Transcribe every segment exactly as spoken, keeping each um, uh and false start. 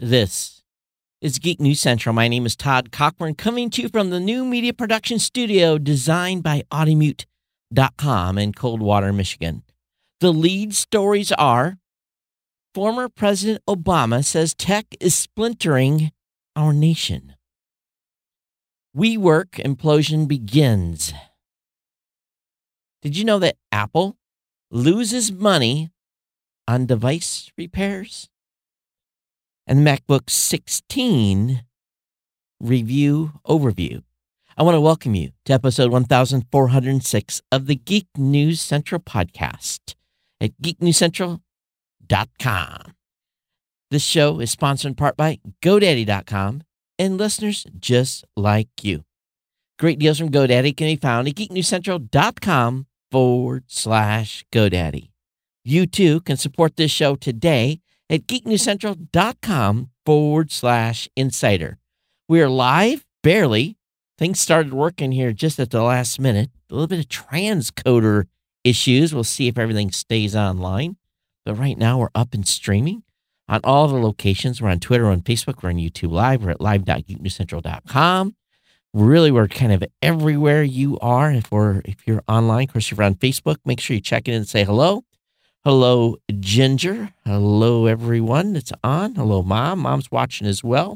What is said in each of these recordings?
This is Geek News Central. My name is Todd Cochran, coming to you from the new media production studio designed by Audimute dot com in Coldwater, Michigan. The lead stories are: former President Obama says tech is splintering our nation. WeWork implosion begins. Did you know that Apple loses money on device repairs? And MacBook sixteen review overview. I want to welcome you to episode one thousand four hundred six of the Geek News Central podcast at geek news central dot com. This show is sponsored in part by GoDaddy dot com and listeners just like you. Great deals from GoDaddy can be found at geek news central dot com forward slash GoDaddy. You too can support this show today at geek news central dot com forward slash insider. We are live, barely. Things started working here just at the last minute. A little bit of transcoder issues. We'll see if everything stays online. But right now we're up and streaming on all the locations. We're on Twitter, we're on Facebook, we're on YouTube Live. We're at live dot geek news central dot com. Really, we're kind of everywhere you are. If we're if you're online, of course, if you're on Facebook, make sure you check in and say hello. Hello, Ginger. Hello, everyone that's on. Hello, Mom. Mom's watching as well.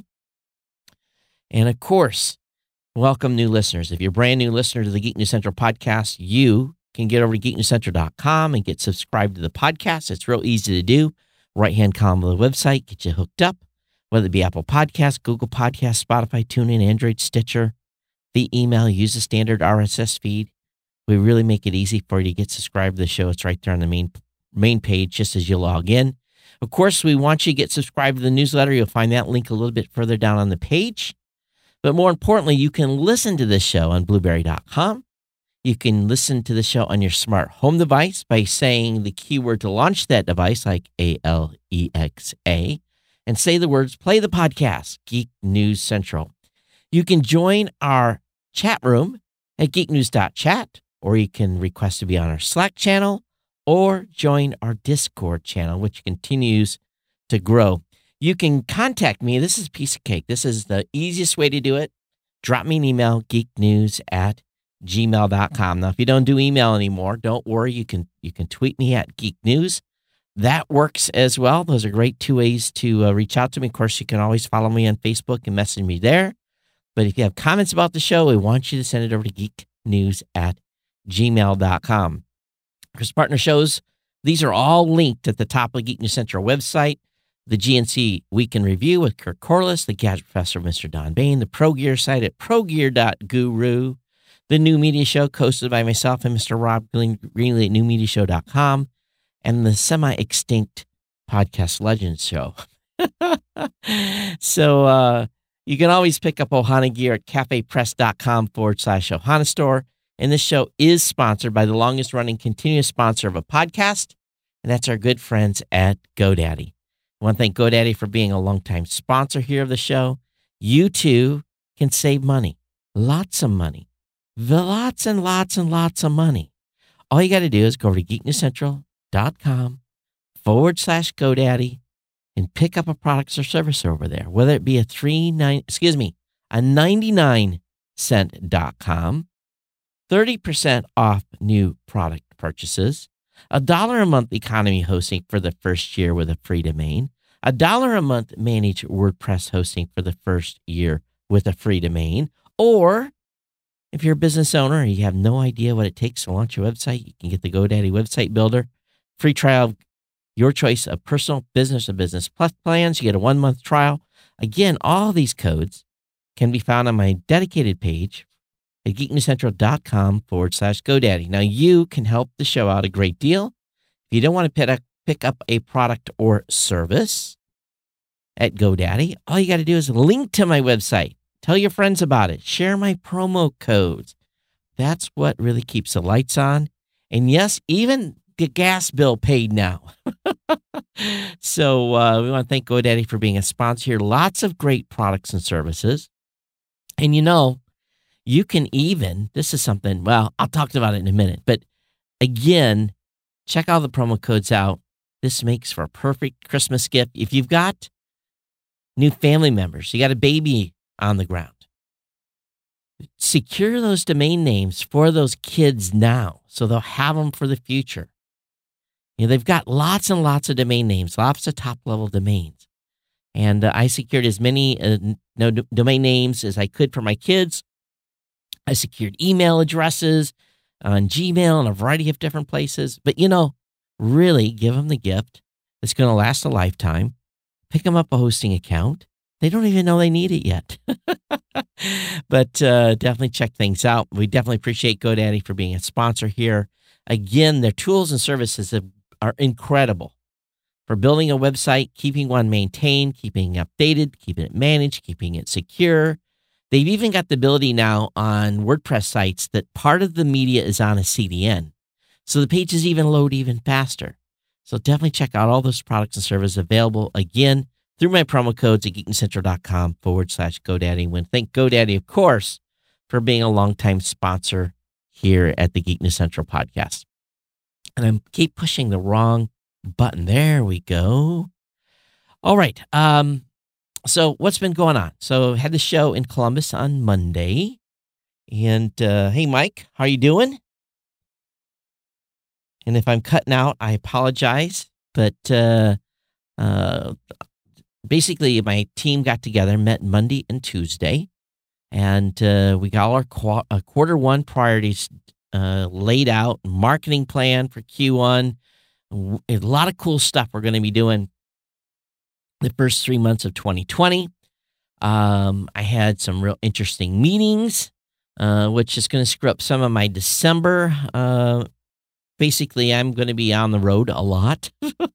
And, of course, welcome new listeners. If you're a brand new listener to the Geek News Central podcast, you can get over to geek news central dot com and get subscribed to the podcast. It's real easy to do. Right-hand column of the website, get you hooked up, whether it be Apple Podcasts, Google Podcasts, Spotify, TuneIn, Android, Stitcher. The email, use the standard R S S feed. We really make it easy for you to get subscribed to the show. It's right there on the main main page just as you log in. Of course, we want you to get subscribed to the newsletter. You'll find that link a little bit further down on the page. But more importantly, you can listen to this show on blueberry dot com. You can listen to the show on your smart home device by saying the keyword to launch that device, like A L E X A, and say the words, play the podcast, Geek News Central. You can join our chat room at geek news dot chat, or you can request to be on our Slack channel, or join our Discord channel, which continues to grow. You can contact me. This is a piece of cake. This is the easiest way to do it. Drop me an email, geek news at gmail dot com. Now, if you don't do email anymore, don't worry. You can you can tweet me at Geek News. That works as well. Those are great two ways to uh, reach out to me. Of course, you can always follow me on Facebook and message me there. But if you have comments about the show, we want you to send it over to geek news at gmail dot com. Chris Partner shows, these are all linked at the top of the Geek News Central website. The G N C Week in Review with Kirk Corliss, the Gadget Professor, Mister Don Bain, the Pro Gear site at pro gear dot guru, the New Media Show hosted by myself and Mister Rob Greenlee at new media show dot com, and the semi-extinct Podcast Legends Show. so, uh, you can always pick up Ohana gear at cafe press dot com forward slash Ohana store. And this show is sponsored by the longest running continuous sponsor of a podcast, and that's our good friends at GoDaddy. I want to thank GoDaddy for being a longtime sponsor here of the show. You too can save money, lots of money, lots and lots and lots of money. All you got to do is go over to geek news central dot com forward slash GoDaddy and pick up a product or service over there, whether it be a three nine, excuse me, a ninety-nine cent dot com, thirty percent off new product purchases, a dollar a month economy hosting for the first year with a free domain, a dollar a month managed WordPress hosting for the first year with a free domain, or if you're a business owner and you have no idea what it takes to launch a website, you can get the GoDaddy Website Builder, free trial, your choice of personal, business, or business plus plans. You get a one-month trial. Again, all these codes can be found on my dedicated page at geek news central dot com forward slash GoDaddy. Now, you can help the show out a great deal. If you don't want to pick up, pick up a product or service at GoDaddy, all you got to do is link to my website. Tell your friends about it. Share my promo codes. That's what really keeps the lights on. And yes, even the gas bill paid now. so uh, we want to thank GoDaddy for being a sponsor here. Lots of great products and services. And you know, you can even, this is something, well, I'll talk about it in a minute. But again, check all the promo codes out. This makes for a perfect Christmas gift. If you've got new family members. You got a baby on the ground. Secure those domain names for those kids now so they'll have them for the future. You know, they've got lots and lots of domain names, lots of top-level domains. And uh, I secured as many uh, no, d- domain names as I could for my kids. I secured email addresses on Gmail and a variety of different places. But, you know, really give them the gift that's going to last a lifetime. Pick them up a hosting account. They don't even know they need it yet. But uh, definitely check things out. We definitely appreciate GoDaddy for being a sponsor here. Again, their tools and services have, are incredible for building a website, keeping one maintained, keeping it updated, keeping it managed, keeping it secure. They've even got the ability now on WordPress sites that part of the media is on a C D N. So the pages even load even faster. So definitely check out all those products and services available, again, through my promo codes at geeknewscentral.com forward slash GoDaddy. We thank GoDaddy, of course, for being a longtime sponsor here at the Geek News Central podcast. And I keep pushing the wrong button. There we go. All right. Um, so what's been going on? So had the show in Columbus on Monday. And uh, hey, Mike, how are you doing? And if I'm cutting out, I apologize. But uh, uh, basically, my team got together, met Monday and Tuesday, and uh, we got all our qu- uh, quarter one priorities uh, laid out, marketing plan for Q one, a lot of cool stuff we're going to be doing the first three months of twenty twenty. Um, I had some real interesting meetings, uh, which is going to screw up some of my December. Uh, basically, I'm going to be on the road a lot,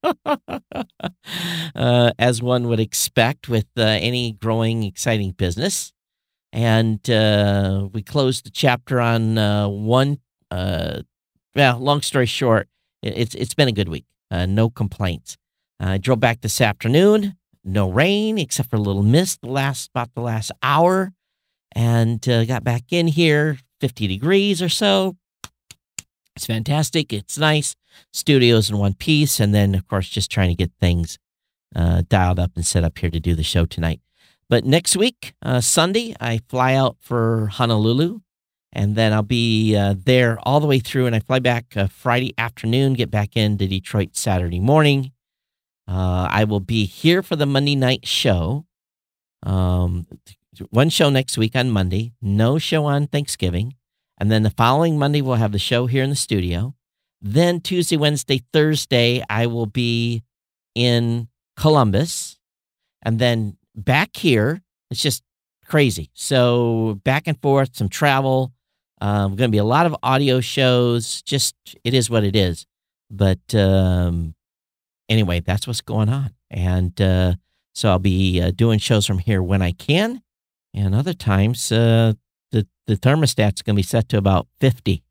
uh, as one would expect with uh, any growing, exciting business. And uh, we closed the chapter on uh, one. Uh, well, long story short, it's it's been a good week. Uh, no complaints. I drove back this afternoon. No rain except for a little mist the last about the last hour, and uh, got back in here. fifty degrees or so. It's fantastic. It's nice. Studios in one piece, and then of course just trying to get things uh, dialed up and set up here to do the show tonight. But next week, uh, Sunday, I fly out for Honolulu, and then I'll be uh, there all the way through, and I fly back uh, Friday afternoon, get back into Detroit Saturday morning. Uh, I will be here for the Monday night show. Um, one show next week on Monday, no show on Thanksgiving, and then the following Monday, we'll have the show here in the studio. Then Tuesday, Wednesday, Thursday, I will be in Columbus, and then back here, it's just crazy. So back and forth, some travel. Um, going to be a lot of audio shows. Just, it is what it is. But um, anyway, that's what's going on. And uh, so I'll be uh, doing shows from here when I can. And other times, uh, the, the thermostat's going to be set to about fifty.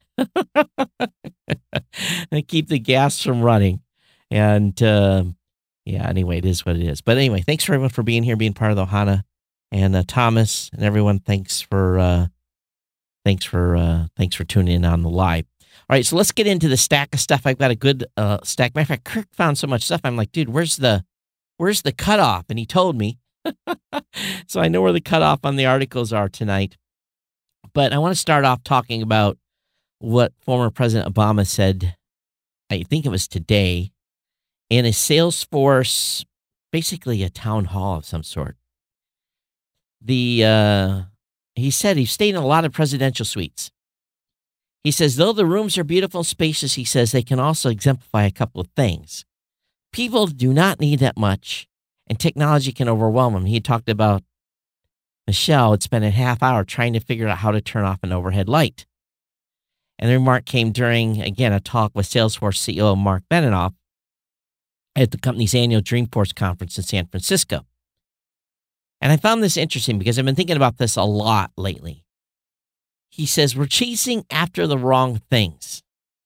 And keep the gas from running. And um, yeah, anyway, it is what it is. But anyway, thanks for everyone for being here, being part of the Ohana, and uh, Thomas and everyone. Thanks for uh, thanks for uh, thanks for tuning in on the live. All right, so let's get into the stack of stuff. I've got a good uh, stack. Matter of fact, Kirk found so much stuff. I'm like, dude, where's the where's the cutoff? And he told me, so I know where the cutoff on the articles are tonight. But I want to start off talking about what former President Obama said. I think it was today, in a Salesforce, basically a town hall of some sort. The uh, he said he stayed in a lot of presidential suites. He says, though the rooms are beautiful and spacious, he says they can also exemplify a couple of things. People do not need that much, and technology can overwhelm them. He talked about Michelle had spent a half hour trying to figure out how to turn off an overhead light. And the remark came during, again, a talk with Salesforce C E O Mark Benioff at the company's annual Dreamforce conference in San Francisco. And I found this interesting because I've been thinking about this a lot lately. He says, we're chasing after the wrong things.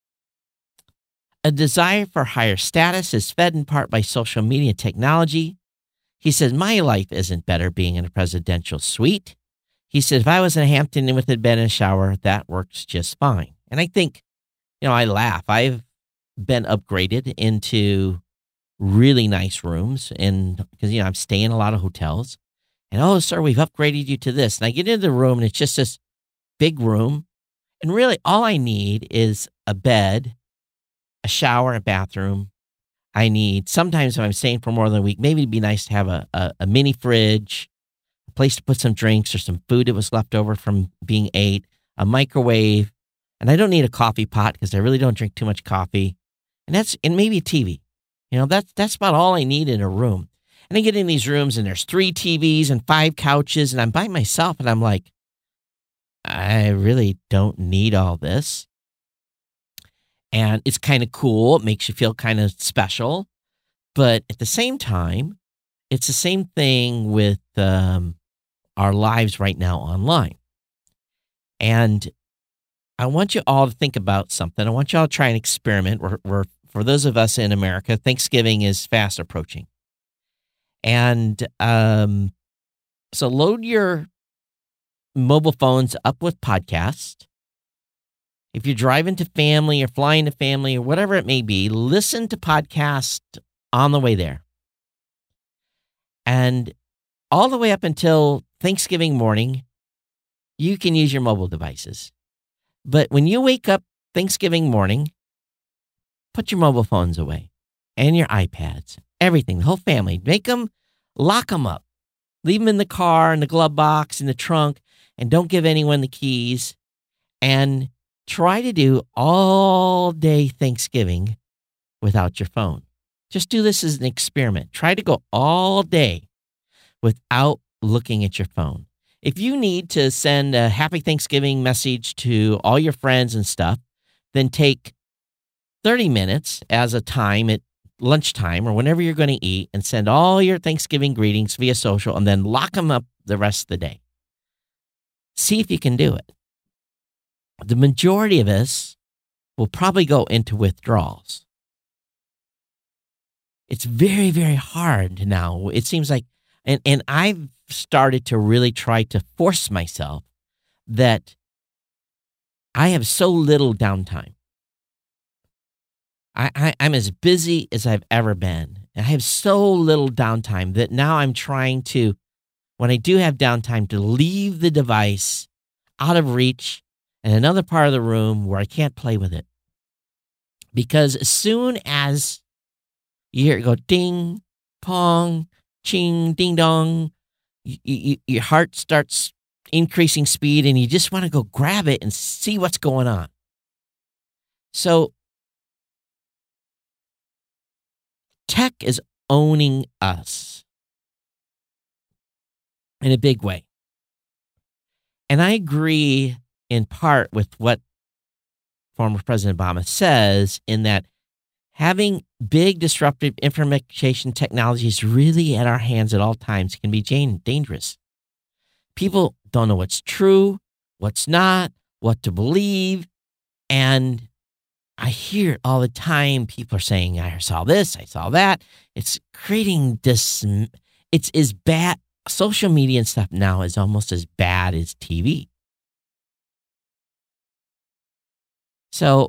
A desire for higher status is fed in part by social media technology. He says, my life isn't better being in a presidential suite. He said, if I was in a Hampton Inn with a bed and a shower, that works just fine. And I think, you know, I laugh. I've been upgraded into really nice rooms, and because, you know, I'm staying in a lot of hotels. And, oh, sir, we've upgraded you to this. And I get into the room, and it's just this big room. And really, all I need is a bed, a shower, a bathroom. I need, sometimes if I'm staying for more than a week, maybe it'd be nice to have a, a, a mini fridge, a place to put some drinks or some food that was left over from being ate, a microwave. And I don't need a coffee pot because I really don't drink too much coffee. And that's, and maybe a T V. You know, that's, that's about all I need in a room. And I get in these rooms and there's three T Vs and five couches and I'm by myself and I'm like, I really don't need all this. And it's kind of cool. It makes you feel kind of special. But at the same time, it's the same thing with um, our lives right now online. And I want you all to think about something. I want you all to try an experiment. We're, we're, for those of us in America, Thanksgiving is fast approaching. And um, so load your mobile phones up with podcasts. If you're driving to family or flying to family or whatever it may be, listen to podcasts on the way there. And all the way up until Thanksgiving morning, you can use your mobile devices. But when you wake up Thanksgiving morning, put your mobile phones away and your iPads, everything, the whole family. Make them, lock them up. Leave them in the car, in the glove box, in the trunk, and don't give anyone the keys. And try to do all day Thanksgiving without your phone. Just do this as an experiment. Try to go all day without looking at your phone. If you need to send a happy Thanksgiving message to all your friends and stuff, then take thirty minutes as a time at lunchtime or whenever you're going to eat and send all your Thanksgiving greetings via social and then lock them up the rest of the day. See if you can do it. The majority of us will probably go into withdrawals. It's very, very hard now. It seems like, and, and I've started to really try to force myself that I have so little downtime. I, I, I'm as busy as I've ever been. I have so little downtime that now I'm trying to, when I do have downtime, to leave the device out of reach in another part of the room where I can't play with it. Because as soon as you hear it go ding, pong, ching, ding dong, you, you, your heart starts increasing speed and you just want to go grab it and see what's going on. So tech is owning us in a big way. And I agree in part with what former President Obama says in that having big disruptive information technologies really at our hands at all times can be dangerous. People don't know what's true, what's not, what to believe. And I hear it all the time. People are saying, I saw this, I saw that. It's creating this, it's as bad. Social media and stuff now is almost as bad as T V. So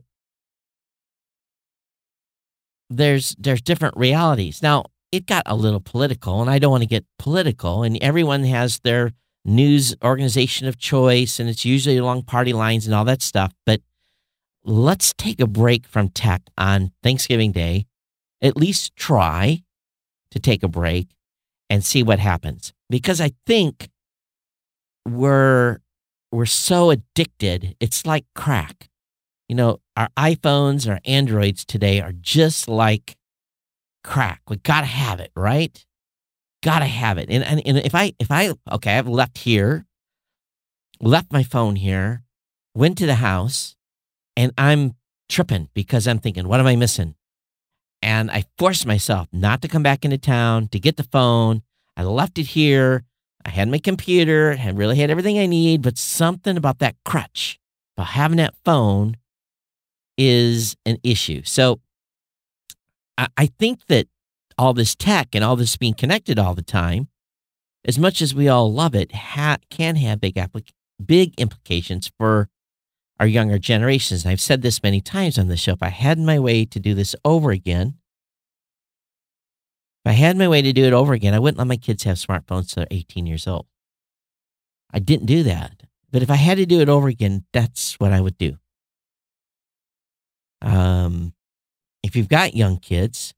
there's there's different realities. Now, it got a little political, and I don't want to get political, and everyone has their news organization of choice, and it's usually along party lines and all that stuff. But let's take a break from tech on Thanksgiving Day. At least try to take a break and see what happens. Because I think we're we're so addicted. It's like crack. You know, our iPhones, our Androids today are just like crack. We gotta have it, right? Gotta have it. And, and and if I if I okay, I've left here, left my phone here, went to the house, and I'm tripping because I'm thinking, what am I missing? And I forced myself not to come back into town to get the phone. I left it here. I had my computer. I really had everything I need, but something about that crutch, about having that phone, is an issue. So I, I think that all this tech and all this being connected all the time, as much as we all love it, ha- can have big applic- big implications for our younger generations. And I've said this many times on the show. If I had my way to do this over again, If I had my way to do it over again, I wouldn't let my kids have smartphones till they're eighteen years old. I didn't do that. But if I had to do it over again, that's what I would do. Um, if you've got young kids,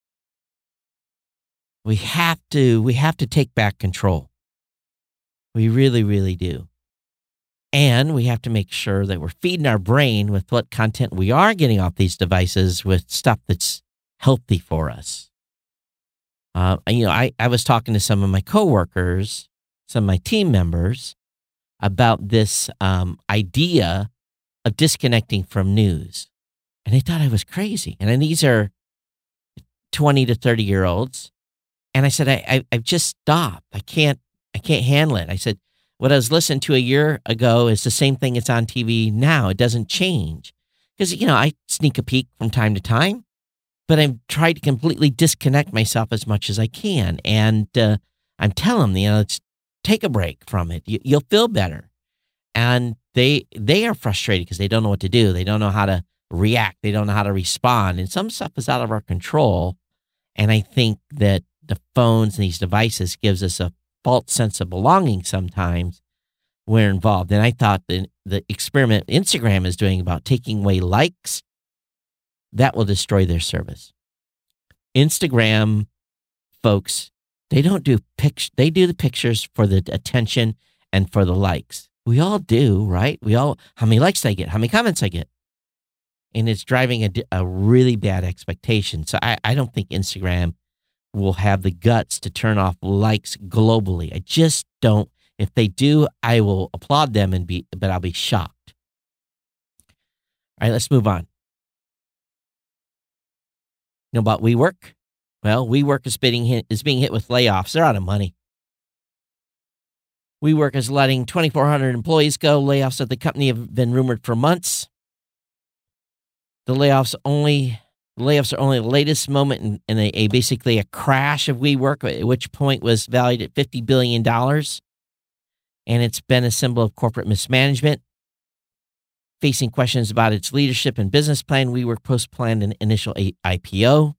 we have to we have to take back control. We really, really do. And we have to make sure that we're feeding our brain with what content we are getting off these devices with stuff that's healthy for us. Uh, you know, I, I was talking to some of my coworkers, some of my team members, about this um, idea of disconnecting from news. And they thought I was crazy. And then these are twenty to thirty year olds. And I said, I, I, I've just stopped. I can't, I can't handle it. I said, what I was listening to a year ago is the same thing that's on T V now. It doesn't change. Because, you know, I sneak a peek from time to time, but I've tried to completely disconnect myself as much as I can. And uh, I'm telling them, you know, it's, take a break from it. You, you'll feel better. And they they are frustrated because they don't know what to do. They don't know how to react. They don't know how to respond. And some stuff is out of our control. And I think that the phones and these devices gives us a false sense of belonging sometimes when we're involved. And I thought the, the experiment Instagram is doing about taking away likes, that will destroy their service. Instagram folks, they don't do pic- they do the pictures for the attention and for the likes. We all do, right? We all, how many likes I get, how many comments I get. And it's driving a, a really bad expectation. So I, I don't think Instagram will have the guts to turn off likes globally. I just don't. If they do, I will applaud them and be, but I'll be shocked. All right, let's move on. You know about WeWork? Well, WeWork is being hit, is being hit with layoffs. They're out of money. WeWork is letting twenty-four hundred employees go. Layoffs at the company have been rumored for months. The layoffs only layoffs are only the latest moment in, in a, a basically a crash of WeWork, at which point was valued at fifty billion dollars. And it's been a symbol of corporate mismanagement. Facing questions about its leadership and business plan, WeWork post-planned an initial I P O.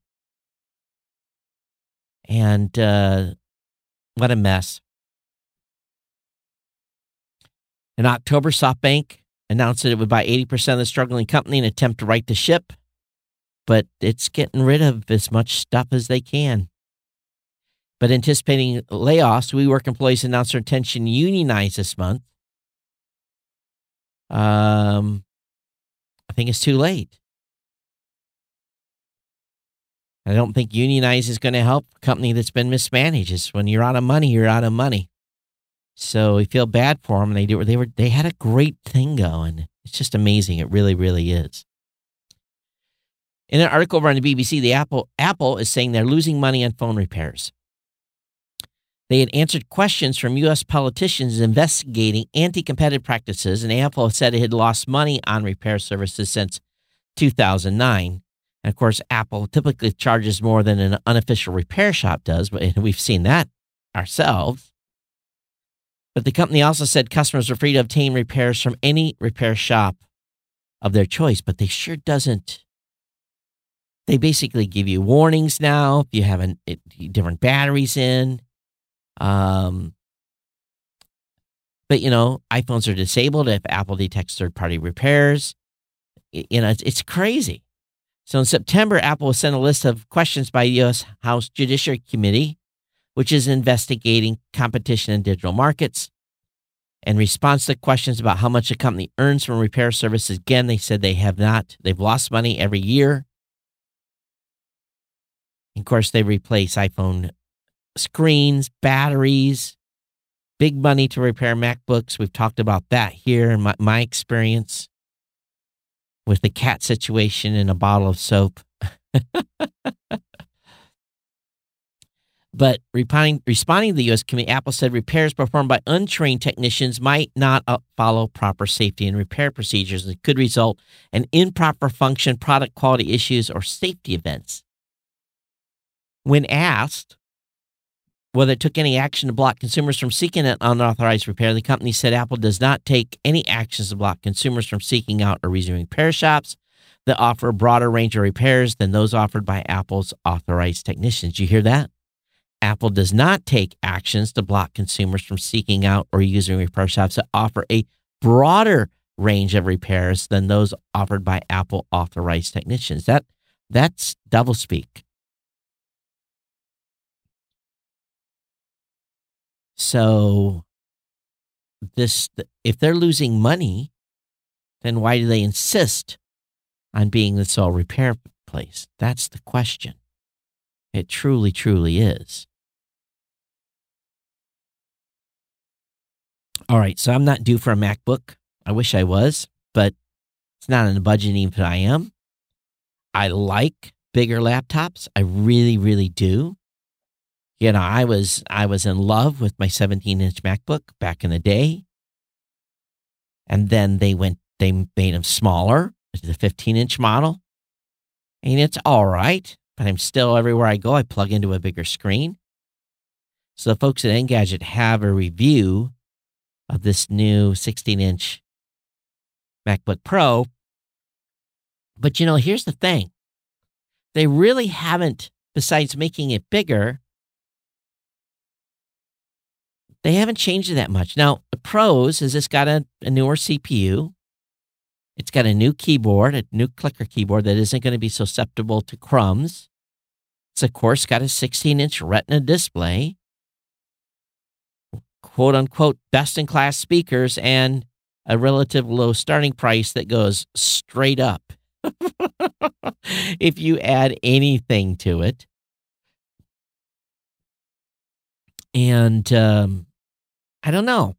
And uh, what a mess. In October, SoftBank announced that it would buy eighty percent of the struggling company and attempt to right the ship. But it's getting rid of as much stuff as they can. But anticipating layoffs, WeWork employees announced their intention to unionize this month. Um, I think it's too late. I don't think unionize is going to help a company that's been mismanaged. It's when you're out of money, you're out of money. So we feel bad for them. And they do. They were. They had a great thing going. It's just amazing. It really, really is. In an article over on the B B C, the Apple Apple is saying they're losing money on phone repairs. They had answered questions from U S politicians investigating anti-competitive practices, and Apple said it had lost money on repair services since two thousand nine. And of course, Apple typically charges more than an unofficial repair shop does, but we've seen that ourselves. But the company also said customers are free to obtain repairs from any repair shop of their choice, but they sure doesn't. They basically give you warnings now if you have an, it, different batteries in. Um, but, you know, iPhones are disabled if Apple detects third-party repairs. You know, it's, it's crazy. So in September, Apple will send a list of questions by U S House Judiciary Committee, which is investigating competition in digital markets. In response to questions about how much a company earns from repair services, again, they said they have not. They've lost money every year. Of course, they replace iPhone screens, batteries, big money to repair MacBooks. We've talked about that here in my, my experience with the cat situation and a bottle of soap. But responding, responding to the U S committee, Apple said repairs performed by untrained technicians might not follow proper safety and repair procedures and could result in improper function, product quality issues, or safety events. When asked whether it took any action to block consumers from seeking an unauthorized repair, the company said Apple does not take any actions to block consumers from seeking out or resuming repair shops that offer a broader range of repairs than those offered by Apple's authorized technicians. You hear that? Apple does not take actions to block consumers from seeking out or using repair shops that offer a broader range of repairs than those offered by Apple authorized technicians. That that's doublespeak. So this, if they're losing money, then why do they insist on being the sole repair place? That's the question. It truly, truly is. All right, so I'm not due for a MacBook. I wish I was, but it's not in the budget even if I am. I like bigger laptops. I really, really do. You know, I was I was in love with my seventeen-inch MacBook back in the day. And then they went, they made them smaller, the fifteen-inch model. And it's all right, but I'm still, everywhere I go, I plug into a bigger screen. So the folks at Engadget have a review of this new sixteen-inch MacBook Pro. But, you know, here's the thing. They really haven't, besides making it bigger, they haven't changed it that much. Now, the pros is it's got a, a newer C P U. It's got a new keyboard, a new clicker keyboard that isn't going to be susceptible to crumbs. It's, of course, got a sixteen-inch Retina display, quote-unquote best-in-class speakers, and a relative low starting price that goes straight up if you add anything to it. And um, I don't know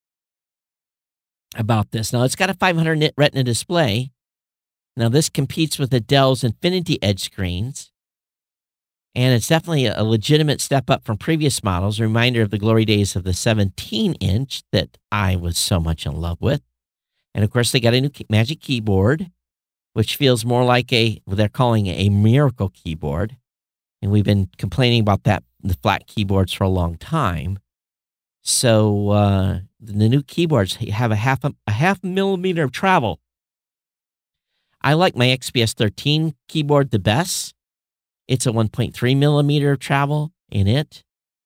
about this. Now, it's got a five hundred nit Retina display. Now, this competes with the Dell's Infinity Edge screens. And it's definitely a legitimate step up from previous models, a reminder of the glory days of the seventeen-inch that I was so much in love with. And, of course, they got a new Magic Keyboard, which feels more like a, what they're calling a miracle keyboard. And we've been complaining about that, the flat keyboards, for a long time. So uh, the new keyboards have a half a, a half millimeter of travel. I like my X P S thirteen keyboard the best. It's a one point three millimeter of travel in it.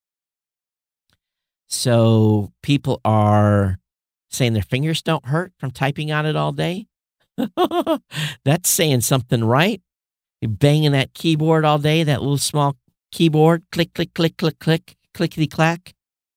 So people are saying their fingers don't hurt from typing on it all day. That's saying something, right? You're banging that keyboard all day, that little small keyboard, click, click, click, click, click, clickety clack.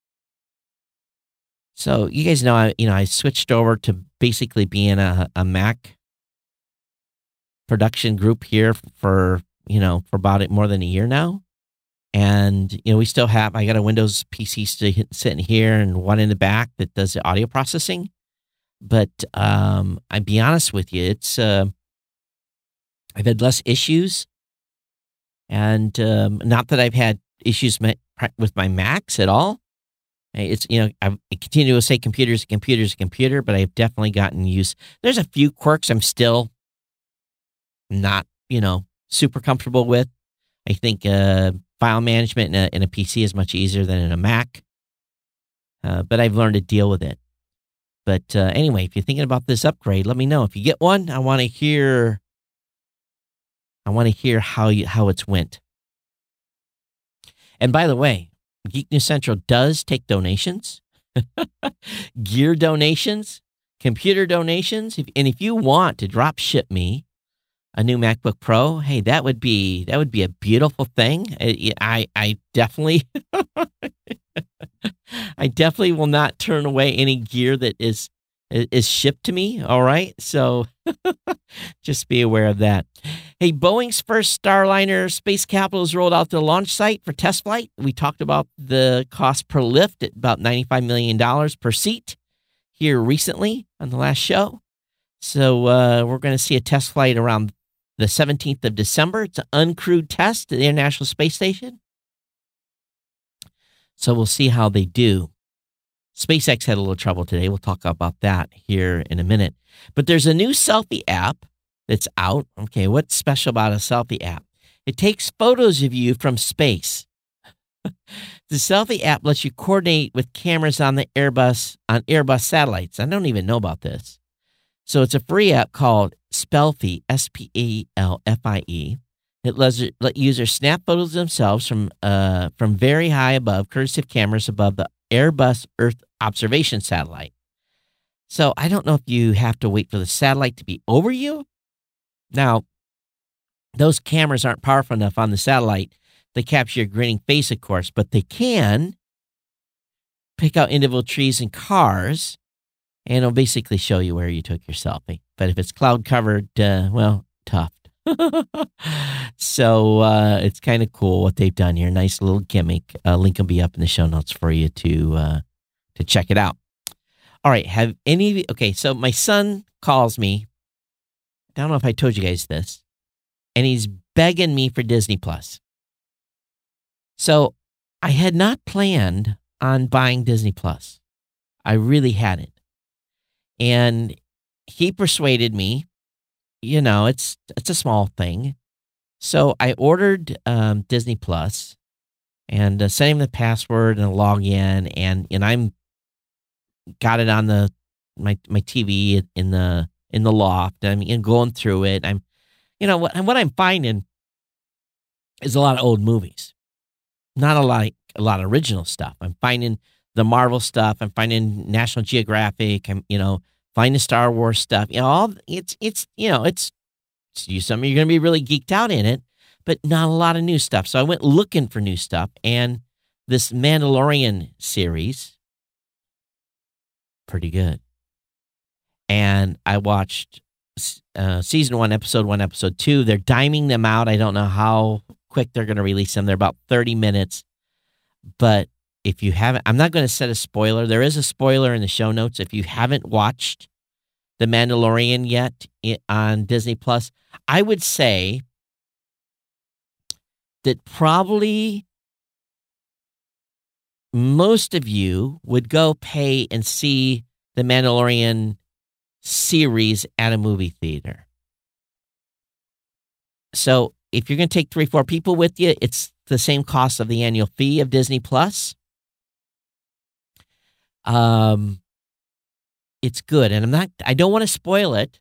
So you guys know, I you know I switched over to basically being a, a Mac production group here for you know for about it more than a year now, and you know we still have I got a Windows P C sitting here and one in the back that does the audio processing. But um, I'll be honest with you, it's uh, I've had less issues, and um, not that I've had issues with my Macs at all. It's, you know, I continue to say computers, computers, computer, but I've definitely gotten used. There's a few quirks I'm still not, you know, super comfortable with. I think uh, file management in a, in a P C is much easier than in a Mac, uh, but I've learned to deal with it. But uh, anyway, if you're thinking about this upgrade, let me know. If you get one, I want to hear. I want to hear how you how it's went. And by the way, Geek News Central does take donations, gear donations, computer donations. If, and if you want to drop ship me a new MacBook Pro, hey, that would be that would be a beautiful thing. I I, I definitely, I definitely will not turn away any gear that is is shipped to me. All right, so just be aware of that. Hey, Boeing's first Starliner space capsule is rolled out to the launch site for test flight. We talked about the cost per lift at about ninety-five million dollars per seat here recently on the last show. So uh, we're going to see a test flight around the seventeenth of December. It's an uncrewed test at the International Space Station. So we'll see how they do. SpaceX had a little trouble today. We'll talk about that here in a minute. But there's a new selfie app that's out. Okay, what's special about a selfie app? It takes photos of you from space. The selfie app lets you coordinate with cameras on the Airbus on Airbus satellites. I don't even know about this. So it's a free app called Spelfie, S P E L F I E. It lets it- let users snap photos of themselves from uh, from very high above, courtesy of cameras above the Airbus Earth observation satellite. So I don't know if you have to wait for the satellite to be over you. Now, those cameras aren't powerful enough on the satellite to capture your grinning face, of course, but they can pick out individual trees and cars, and it'll basically show you where you took your selfie. But if it's cloud covered, uh, well, tough. so uh, it's kind of cool what they've done here. Nice little gimmick. Uh, link will be up in the show notes for you to uh, to check it out. All right. Have any of you? Okay. So my son calls me. I don't know if I told you guys this, and he's begging me for Disney Plus. So I had not planned on buying Disney Plus. I really hadn't. And he persuaded me. You know, it's it's a small thing. So I ordered um, Disney Plus and uh, sent him the password and a login, and and I'm got it on the my my T V in the in the loft. I'm mean, going through it. I'm, you know, what what I'm finding is a lot of old movies, not a lot of, a lot of original stuff. I'm finding the Marvel stuff. I'm finding National Geographic. I'm you know. Find the Star Wars stuff. You know, all it's it's you know it's, it's you some you're gonna be really geeked out in it, but not a lot of new stuff. So I went looking for new stuff, and this Mandalorian series, pretty good. And I watched uh, season one, episode one, episode two. They're diming them out. I don't know how quick they're gonna release them. They're about thirty minutes, but if you haven't, I'm not going to set a spoiler. There is a spoiler in the show notes. If you haven't watched The Mandalorian yet on Disney Plus, I would say that probably most of you would go pay and see The Mandalorian series at a movie theater. So if you're going to take three, four people with you, it's the same cost of the annual fee of Disney Plus. Um, it's good, and I'm not. I don't want to spoil it,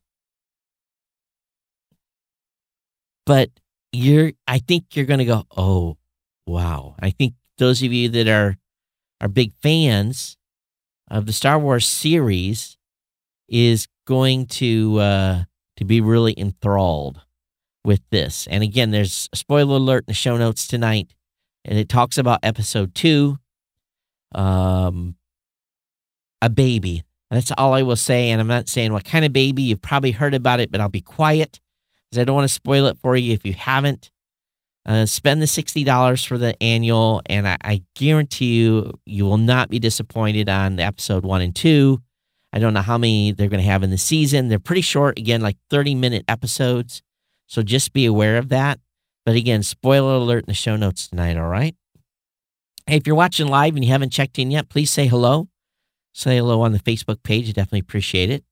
but you're. I think you're going to go, oh, wow! I think those of you that are are big fans of the Star Wars series is going to uh, to be really enthralled with this. And again, there's a spoiler alert in the show notes tonight, and it talks about episode two. Um. A baby. That's all I will say, and I'm not saying what kind of baby. You've probably heard about it, but I'll be quiet because I don't want to spoil it for you if you haven't. Uh, spend the sixty dollars for the annual, and I, I guarantee you, you will not be disappointed on the episode one and two. I don't know how many they're going to have in the season. They're pretty short, again, like thirty-minute episodes, so just be aware of that. But again, spoiler alert in the show notes tonight, all right? Hey, if you're watching live and you haven't checked in yet, please say hello. Say hello on the Facebook page. I definitely appreciate it.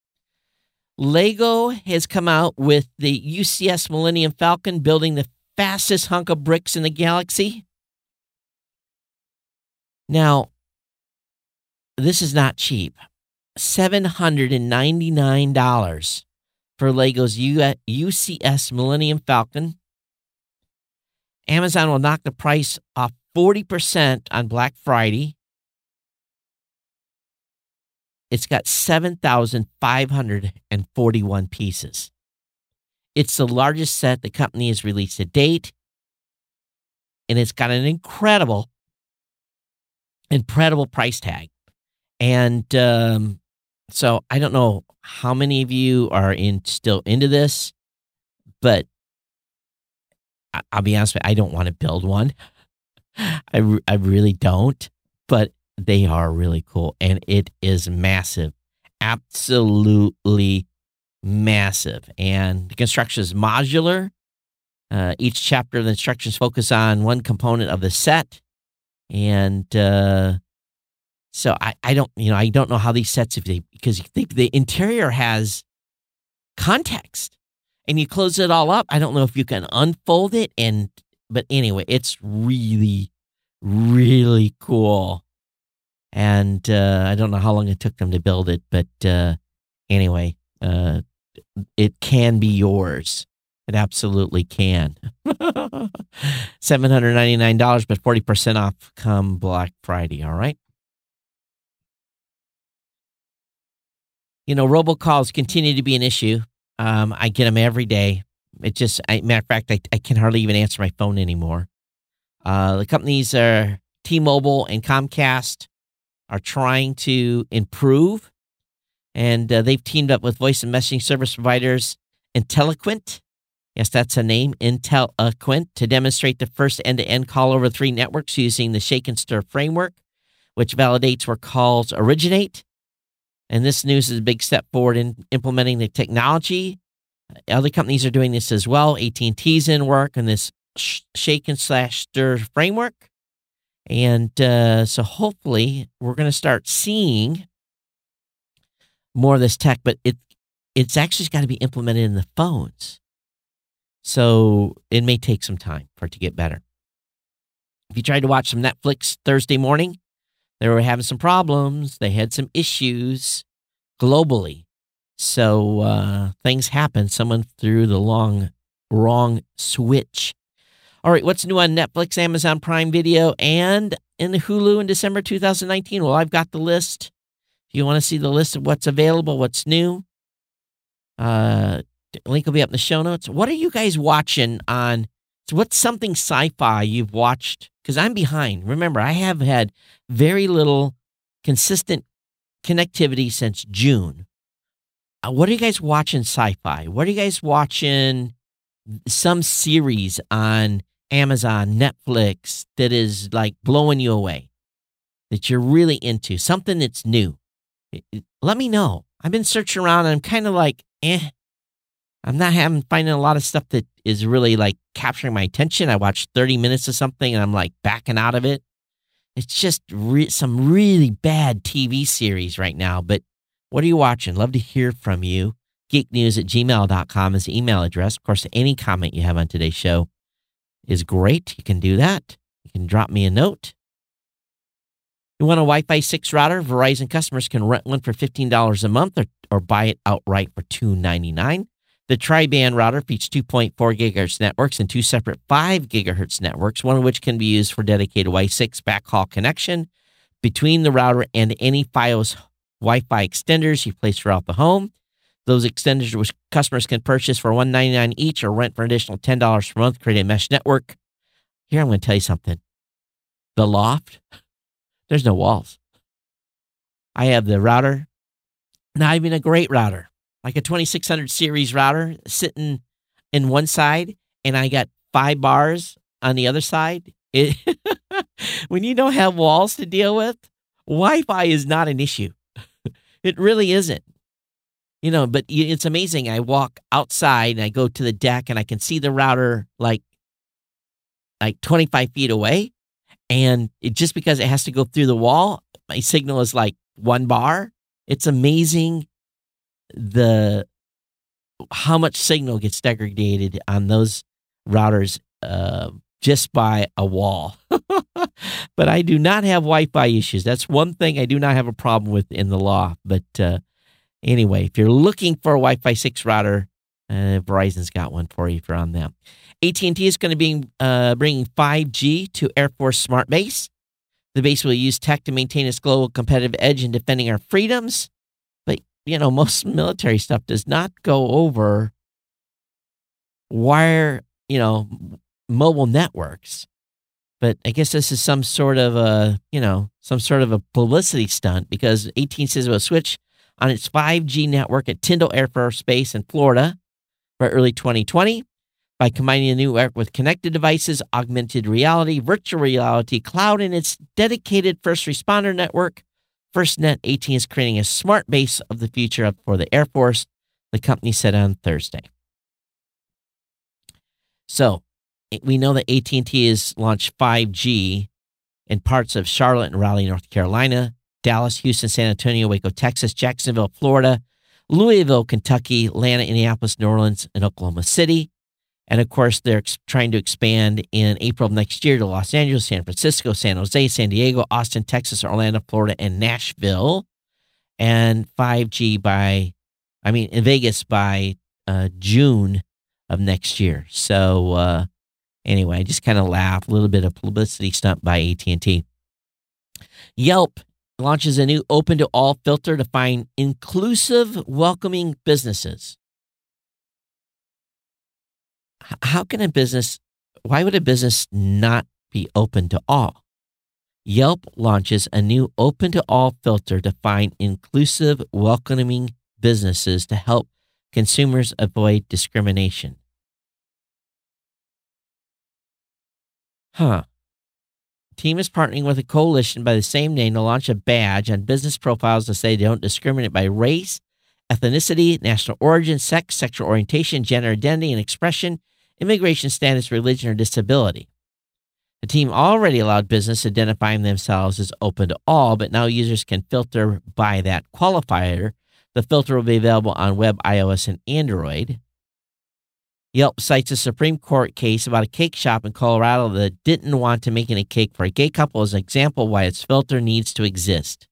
Lego has come out with the U C S Millennium Falcon, building the fastest hunk of bricks in the galaxy. Now, this is not cheap. seven hundred ninety-nine dollars for Lego's U C S Millennium Falcon. Amazon will knock the price off forty percent on Black Friday. It's got seven thousand five hundred forty-one pieces. It's the largest set the company has released to date, and it's got an incredible, incredible price tag. And um, so I don't know how many of you are in still into this, but I, I'll be honest with you, I don't want to build one. I, re- I really don't, but they are really cool, and it is massive, absolutely massive. And the construction is modular. Uh, each chapter of the instructions focus on one component of the set, and uh, so I, I don't, you know, I don't know how these sets, if they, because they, the interior has context, and you close it all up. I don't know if you can unfold it, and but anyway, it's really, really cool. And uh, I don't know how long it took them to build it, but uh, anyway, uh, it can be yours It absolutely can. seven hundred ninety-nine dollars, but forty percent off come Black Friday, all right? You know, robocalls continue to be an issue. Um, I get them every day. It just, I, matter of fact, I, I can hardly even answer my phone anymore. Uh, the companies are T-Mobile and Comcast are trying to improve, and uh, they've teamed up with voice and messaging service providers Inteliquent. Yes, that's a name, Inteliquent, to demonstrate the first end-to-end call over three networks using the Shake and Stir framework, which validates where calls originate. And this news is a big step forward in implementing the technology. Other companies are doing this as well. A T and T's in work on this Shake and slash Stir framework. And uh, so hopefully we're going to start seeing more of this tech, but it it's actually got to be implemented in the phones. So it may take some time for it to get better. If you tried to watch some Netflix Thursday morning, they were having some problems. They had some issues globally. So uh, things happen. Someone threw the long, wrong switch. All right, what's new on Netflix, Amazon Prime Video, and in the Hulu in December two thousand nineteen? Well, I've got the list. If you want to see the list of what's available, what's new, uh, link will be up in the show notes. What are you guys watching on? So what's something sci-fi you've watched? Because I'm behind. Remember, I have had very little consistent connectivity since June. Uh, what are you guys watching sci-fi? What are you guys watching? Some series on Amazon, Netflix that is like blowing you away, that you're really into, something that's new. It, it, let me know. I've been searching around and I'm kind of like, eh. I'm not having finding a lot of stuff that is really like capturing my attention. I watched thirty minutes of something and I'm like backing out of it. It's just re- some really bad T V series right now. But what are you watching? Love to hear from you. geeknews at gmail dot com is the email address. Of course, any comment you have on today's show is great. You can do that. You can drop me a note. You want a Wi-Fi six router? Verizon customers can rent one for fifteen dollars a month or, or buy it outright for two dollars and ninety-nine cents. The tri-band router features two point four gigahertz networks and two separate five gigahertz networks, one of which can be used for dedicated Wi-Fi six backhaul connection between the router and any Fios Wi-Fi extenders you place throughout the home. Those extenders which customers can purchase for one dollar and ninety-nine cents each or rent for an additional ten dollars per month, create a mesh network. Here, I'm going to tell you something. The loft, there's no walls. I have the router, not even a great router, like a twenty-six hundred series router sitting in one side, and I got five bars on the other side. It, when you don't have walls to deal with, Wi-Fi is not an issue. It really isn't. You know, but it's amazing. I walk outside and I go to the deck and I can see the router like, like twenty-five feet away. And it, just because it has to go through the wall, my signal is like one bar. It's amazing the how much signal gets degraded on those routers uh, just by a wall. But I do not have Wi-Fi issues. That's one thing I do not have a problem with in the loft. But uh, anyway, if you're looking for a Wi-Fi six router, uh, Verizon's got one for you if you're on them. A T and T is going to be uh, bringing five G to Air Force Smart Base. The base will use tech to maintain its global competitive edge in defending our freedoms. But, you know, most military stuff does not go over wire, you know, mobile networks. But I guess this is some sort of a, you know, some sort of a publicity stunt because A T and T says it will switch on its five G network at Tyndall Air Force Base in Florida by early twenty twenty. By combining the new network with connected devices, augmented reality, virtual reality, cloud, and its dedicated first responder network, FirstNet A T and T is creating a smart base of the future for the Air Force, the company said on Thursday. So, we know that A T and T has launched five G in parts of Charlotte and Raleigh, North Carolina, Dallas, Houston, San Antonio, Waco, Texas, Jacksonville, Florida, Louisville, Kentucky, Atlanta, Indianapolis, New Orleans, and Oklahoma City. And, of course, they're ex- trying to expand in April of next year to Los Angeles, San Francisco, San Jose, San Diego, Austin, Texas, Orlando, Florida, and Nashville. And five G by, I mean, in Vegas by uh, June of next year. So uh, anyway, I just kind of laughed. A little bit of publicity stunt by A T and T. Yelp launches a new open-to-all filter to find inclusive, welcoming businesses. H- how can a business, why would a business not be open to all? Yelp launches a new open-to-all filter to find inclusive, welcoming businesses to help consumers avoid discrimination. Huh. Team is partnering with a coalition by the same name to launch a badge on business profiles to say they don't discriminate by race, ethnicity, national origin, sex, sexual orientation, gender identity and expression, immigration status, religion, or disability. The team already allowed business identifying themselves as open to all, but now users can filter by that qualifier. The filter will be available on web, iOS, and Android. Yelp cites a Supreme Court case about a cake shop in Colorado that didn't want to make any cake for a gay couple as an example why its filter needs to exist.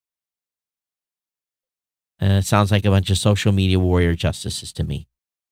Uh, it sounds like a bunch of social media warrior justices to me.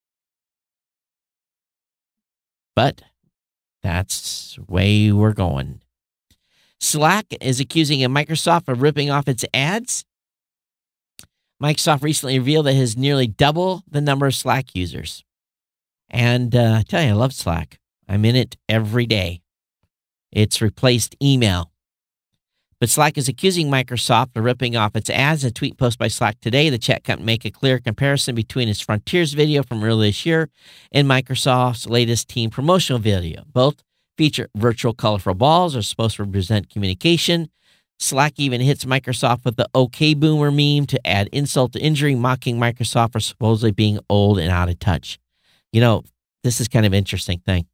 But that's the way we're going. Slack is accusing Microsoft of ripping off its ads. Microsoft recently revealed that it has nearly double the number of Slack users. And uh, I tell you, I love Slack. I'm in it every day. It's replaced email. But Slack is accusing Microsoft of ripping off its ads. A tweet posted by Slack today, the chat company make a clear comparison between its Frontiers video from earlier this year and Microsoft's latest team promotional video. Both feature virtual colorful balls, are supposed to represent communication. Slack even hits Microsoft with the OK Boomer meme to add insult to injury, mocking Microsoft for supposedly being old and out of touch. You know, this is kind of an interesting thing.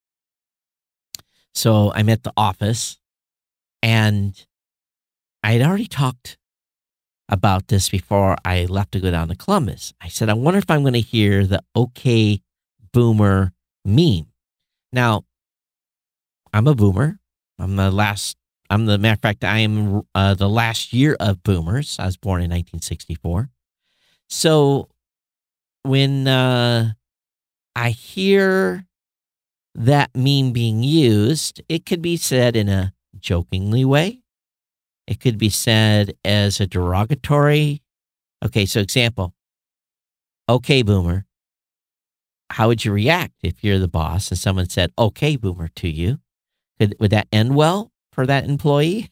So I'm at the office, and I had already talked about this before I left to go down to Columbus. I said, I wonder if I'm going to hear the OK Boomer meme. Now, I'm a boomer. I'm the last, I'm the matter of fact, I am uh, the last year of boomers. I was born in nineteen sixty-four. So when uh, I hear that meme being used, it could be said in a jokingly way. It could be said as a derogatory. Okay, so example. Okay, boomer. How would you react if you're the boss and someone said, okay, boomer to you? Could, would that end well for that employee?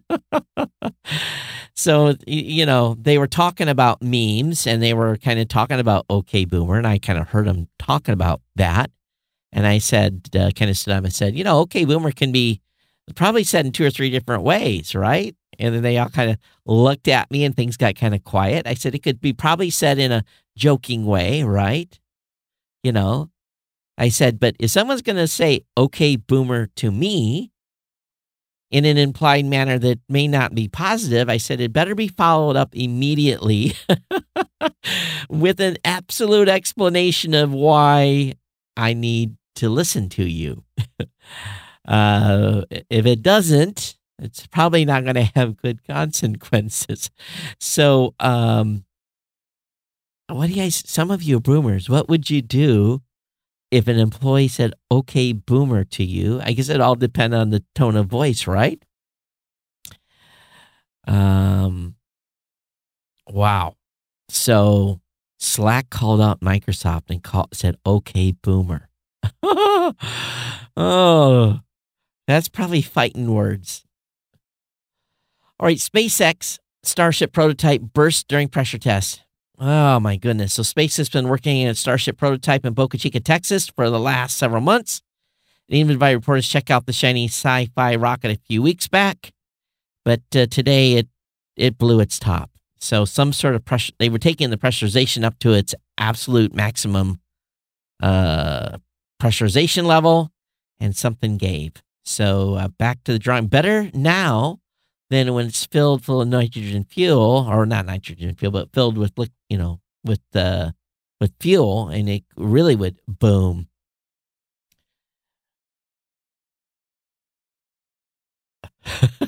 So, you know, they were talking about memes and they were kind of talking about okay, boomer. And I kind of heard them talking about that. And I said, uh, kind of stood up and said, you know, okay, boomer can be probably said in two or three different ways, right? And then they all kind of looked at me and things got kind of quiet. I said, it could be probably said in a joking way, right? You know, I said, but if someone's going to say, okay, boomer to me in an implied manner that may not be positive, I said, it better be followed up immediately with an absolute explanation of why I need to listen to you. uh, if it doesn't, it's probably not going to have good consequences. So, um, what do you guys, some of you boomers, what would you do if an employee said, okay, boomer to you? I guess it all depends on the tone of voice, right? Um, wow. So Slack called out Microsoft and called, said, okay, boomer. Oh, that's probably fighting words. All right, SpaceX Starship prototype burst during pressure test. Oh, my goodness. So SpaceX has been working on a Starship prototype in Boca Chica, Texas for the last several months. It even invited reporters to check out the shiny sci-fi rocket a few weeks back. But uh, today it it blew its top. So some sort of pressure, they were taking the pressurization up to its absolute maximum uh, pressurization level, and something gave. So uh, back to the drawing. Better now than when it's filled full of nitrogen fuel, or not nitrogen fuel, but filled with, you know, with uh, with fuel, and it really would boom.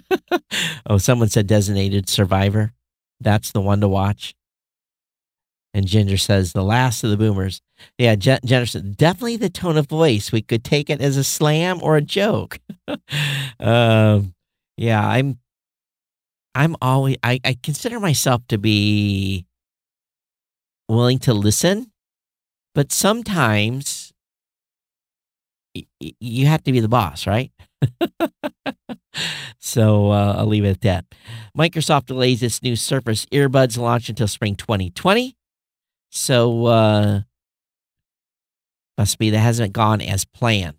Oh, someone said designated survivor. That's the one to watch. And Ginger says, the last of the boomers. Yeah, Jen- Ginger said, definitely the tone of voice. We could take it as a slam or a joke. um, yeah, I'm, I'm always, I, I consider myself to be willing to listen, but sometimes y- y- you have to be the boss, right? So uh, I'll leave it at that. Microsoft delays its new Surface earbuds launch until spring twenty twenty. So uh, must be that hasn't gone as planned.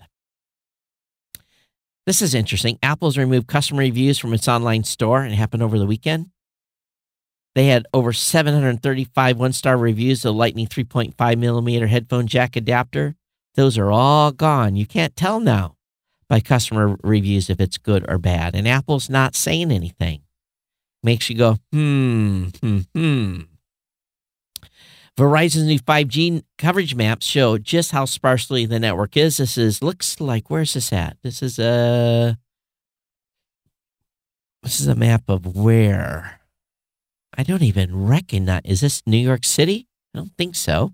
This is interesting. Apple's removed customer reviews from its online store, and it happened over the weekend. They had over seven hundred thirty-five one-star reviews of the Lightning three point five millimeter headphone jack adapter. Those are all gone. You can't tell now by customer reviews if it's good or bad. And Apple's not saying anything. Makes you go, hmm, hmm, hmm. Verizon's new five G coverage maps show just how sparsely the network is. This is, looks like, where's this at? This is a, this is a map of where? I don't even recognize. Is this New York City? I don't think so.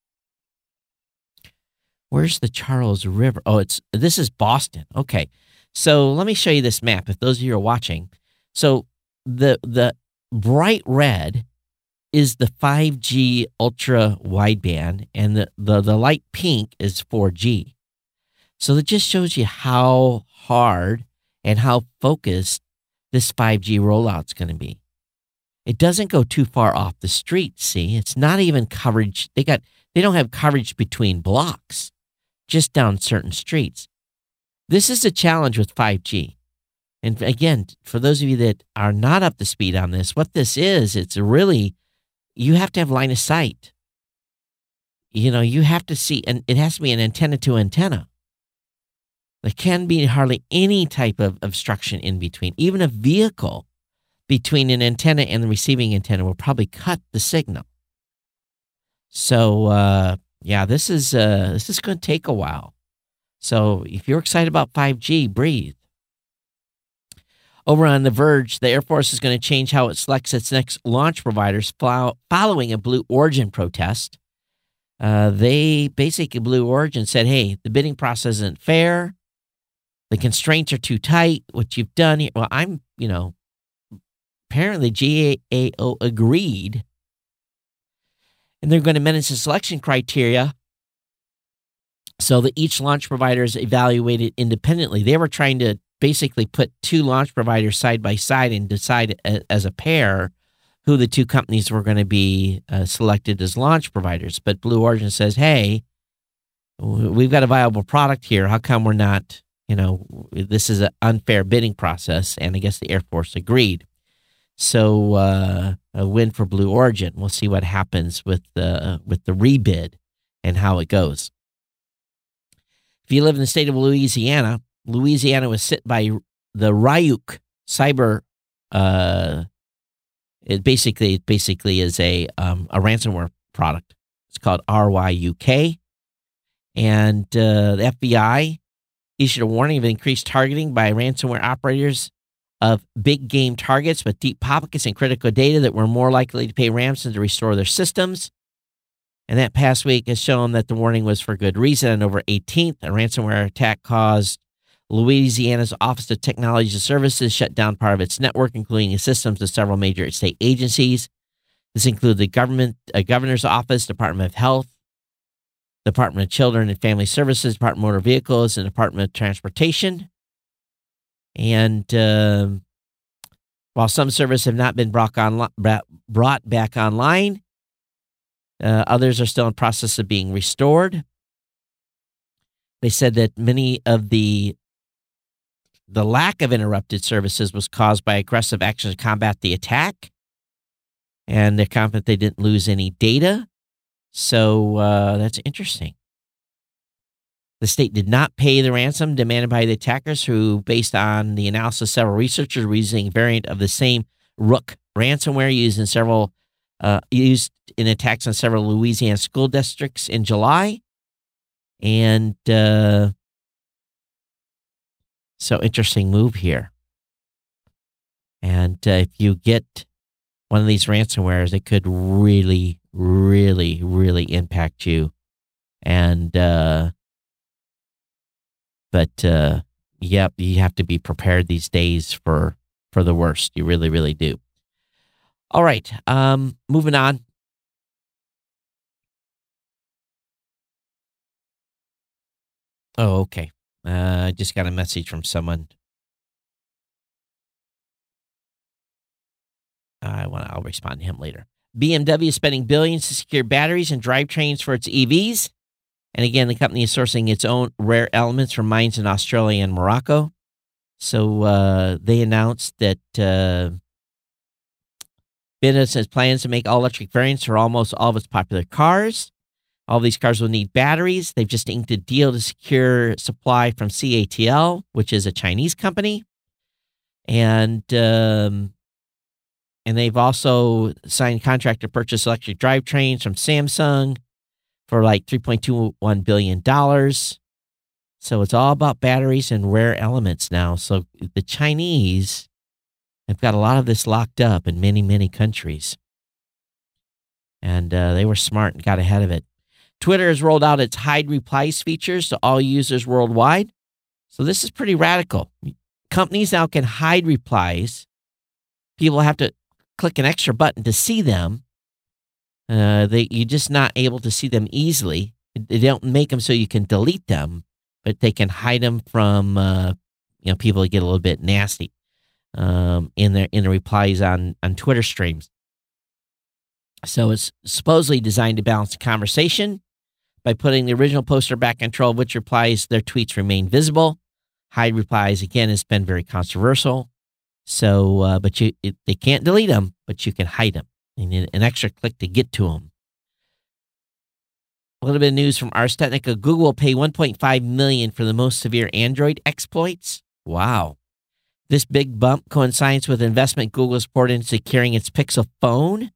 Where's the Charles River? Oh, it's, this is Boston. Okay. So let me show you this map if those of you are watching. So the, the bright red is the five G ultra wideband, and the, the, the light pink is four G. So it just shows you how hard and how focused this five G rollout's going to be. It doesn't go too far off the street, see? It's not even coverage. They got they don't have coverage between blocks, just down certain streets. This is a challenge with five G. And again, for those of you that are not up to speed on this, what this is, it's really, you have to have line of sight. You know, you have to see, and it has to be an antenna to antenna. There can be hardly any type of obstruction in between. Even a vehicle between an antenna and the receiving antenna will probably cut the signal. So, uh, yeah, this is uh, this is going to take a while. So if you're excited about five G, breathe. Over on The Verge, the Air Force is going to change how it selects its next launch providers following a Blue Origin protest. Uh, they basically, Blue Origin said, hey, the bidding process isn't fair. The constraints are too tight. What you've done here, well, I'm, you know, apparently G A O agreed. And they're going to manage the selection criteria so that each launch provider is evaluated independently. They were trying to basically put two launch providers side by side and decide as a pair who the two companies were going to be uh, selected as launch providers. But Blue Origin says, hey, we've got a viable product here. How come we're not, you know, this is an unfair bidding process? And I guess the Air Force agreed. So uh, a win for Blue Origin. We'll see what happens with the, with the rebid and how it goes. If you live in the state of Louisiana, Louisiana was hit by the Ryuk cyber. Uh, it basically it basically is a um, a ransomware product. It's called R Y U K, and uh, the F B I issued a warning of increased targeting by ransomware operators of big game targets with deep pockets and critical data that were more likely to pay ransom to restore their systems. And that past week has shown that the warning was for good reason. On November eighteenth, a ransomware attack caused Louisiana's Office of Technology Services shut down part of its network, including systems of several major state agencies. This included the government, uh, governor's office, Department of Health, Department of Children and Family Services, Department of Motor Vehicles, and Department of Transportation. And uh, while some services have not been brought, on, brought back online, uh, others are still in process of being restored. They said that many of the The lack of interrupted services was caused by aggressive actions to combat the attack. And they're confident they didn't lose any data. So uh, that's interesting. The state did not pay the ransom demanded by the attackers, who, based on the analysis of several researchers, were using a variant of the same Rook ransomware used in several uh, used in attacks on several Louisiana school districts in July. And uh, so interesting move here. And uh, if you get one of these ransomwares, it could really, really, really impact you. And, uh, but, uh, yep, you have to be prepared these days for, for the worst. You really, really do. All right. Um, moving on. Oh, okay. Uh, I just got a message from someone. I want. I'll respond to him later. B M W is spending billions to secure batteries and drivetrains for its E Vs. And again, the company is sourcing its own rare elements from mines in Australia and Morocco. So uh, they announced that uh, B M W has plans to make all-electric variants for almost all of its popular cars. All of these cars will need batteries. They've just inked a deal to secure supply from C A T L, which is a Chinese company. And... Um, And they've also signed a contract to purchase electric drivetrains from Samsung for like three point two one billion dollars. So it's all about batteries and rare elements now. So the Chinese have got a lot of this locked up in many, many countries. And uh, they were smart and got ahead of it. Twitter has rolled out its hide replies features to all users worldwide. So this is pretty radical. Companies now can hide replies. People have to click an extra button to see them. Uh, they you're just not able to see them easily. They don't make them so you can delete them, but they can hide them from uh, you know people that get a little bit nasty um, in their in the replies on on Twitter streams. So it's supposedly designed to balance the conversation by putting the original poster back in control of which replies their tweets remain visible. Hide replies again has been very controversial. So, uh, but you it, they can't delete them, but you can hide them. You need an extra click to get to them. A little bit of news from Ars Technica. Google will pay one point five million dollars for the most severe Android exploits. Wow. This big bump coincides with investment Google has poured into securing its Pixel phone.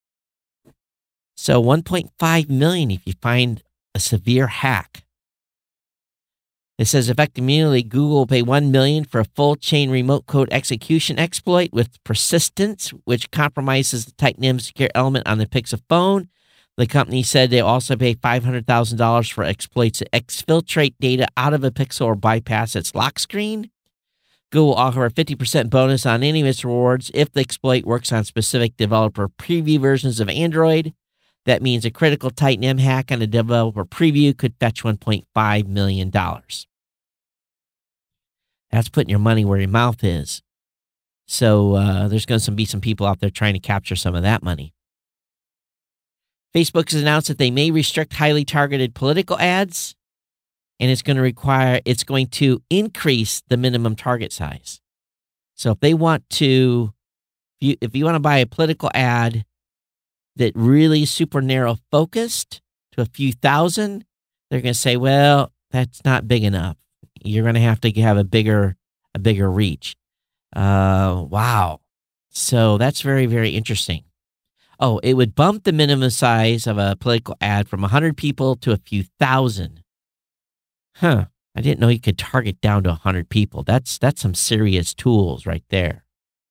So one point five million dollars if you find a severe hack. It says effective immediately, Google will pay one million dollars for a full chain remote code execution exploit with persistence, which compromises the Titan secure element on the Pixel phone. The company said they also pay five hundred thousand dollars for exploits that exfiltrate data out of a Pixel or bypass its lock screen. Google will offer a fifty percent bonus on any of its rewards if the exploit works on specific developer preview versions of Android. That means a critical Titan M hack on a developer preview could fetch one point five million dollars. That's putting your money where your mouth is. So uh, there's going to be some people out there trying to capture some of that money. Facebook has announced that they may restrict highly targeted political ads, and it's going to require, it's going to increase the minimum target size. So if they want to, if you, if you want to buy a political ad that really super narrow focused to a few thousand, they're going to say, well, that's not big enough. You're going to have to have a bigger, a bigger reach. Uh, wow. So that's very, very interesting. Oh, it would bump the minimum size of a political ad from one hundred people to a few thousand. Huh. I didn't know you could target down to one hundred people. That's, that's some serious tools right there.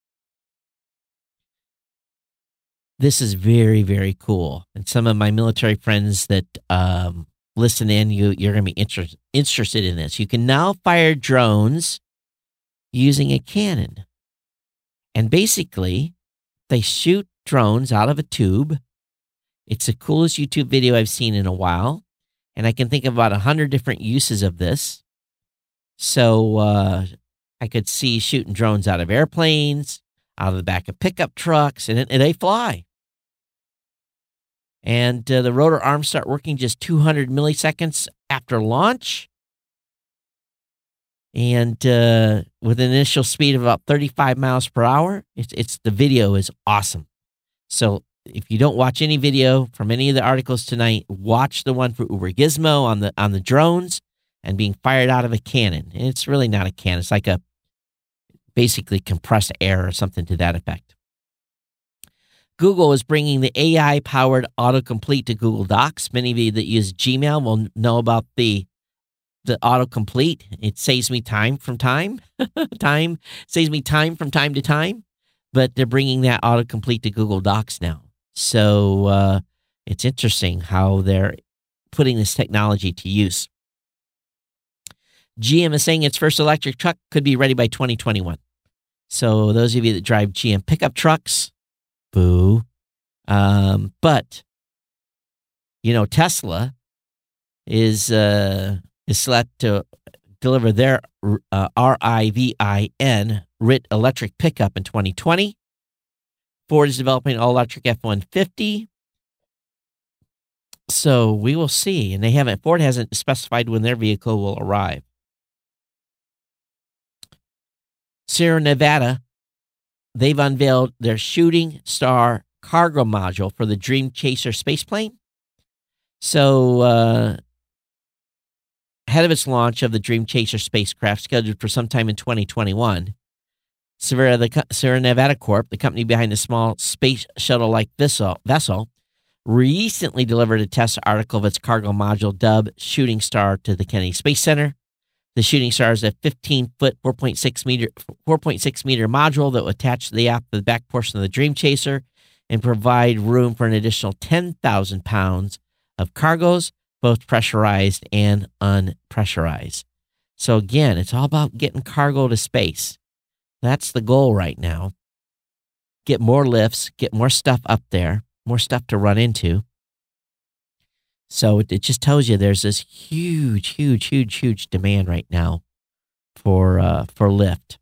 This is very, very cool. And some of my military friends that um, listen in, you, you're going to be inter- interested in this. You can now fire drones using a cannon. And basically, they shoot drones out of a tube. It's the coolest YouTube video I've seen in a while. And I can think of about one hundred different uses of this. So uh, I could see shooting drones out of airplanes, out of the back of pickup trucks, and, and they fly. And uh, the rotor arms start working just two hundred milliseconds after launch. And uh, with an initial speed of about thirty-five miles per hour, it's, it's the video is awesome. So if you don't watch any video from any of the articles tonight, watch the one for Uber Gizmo on the on the drones and being fired out of a cannon. And it's really not a cannon. It's like a basically compressed air or something to that effect. Google is bringing the A I-powered autocomplete to Google Docs. Many of you that use Gmail will know about the the autocomplete. It saves me time from time. time saves me time from time to time. but they're bringing that autocomplete to Google Docs now. So uh, it's interesting how they're putting this technology to use. G M is saying its first electric truck could be ready by twenty twenty-one. So those of you that drive G M pickup trucks, boo. Um, but, you know, Tesla is uh, is set to deliver their uh, R I V I N, R I T electric pickup in twenty twenty. Ford is developing an all-electric F one fifty. So we will see. And they haven't, Ford hasn't specified when their vehicle will arrive. Sierra Nevada, they've unveiled their Shooting Star cargo module for the Dream Chaser spaceplane. So, uh, ahead of its launch of the Dream Chaser spacecraft, scheduled for sometime in twenty twenty-one, Sierra, the, Sierra Nevada Corp, the company behind the small space shuttle-like vessel, vessel, recently delivered a test article of its cargo module dubbed Shooting Star to the Kennedy Space Center. The Shooting Star is a fifteen-foot, four point six meter, four point six meter module that will attach to the aft of the back portion of the Dream Chaser and provide room for an additional ten thousand pounds of cargoes, both pressurized and unpressurized. So again, it's all about getting cargo to space. That's the goal right now. Get more lifts, get more stuff up there, more stuff to run into. So it, it just tells you there's this huge, huge, huge, huge demand right now for uh, for lift.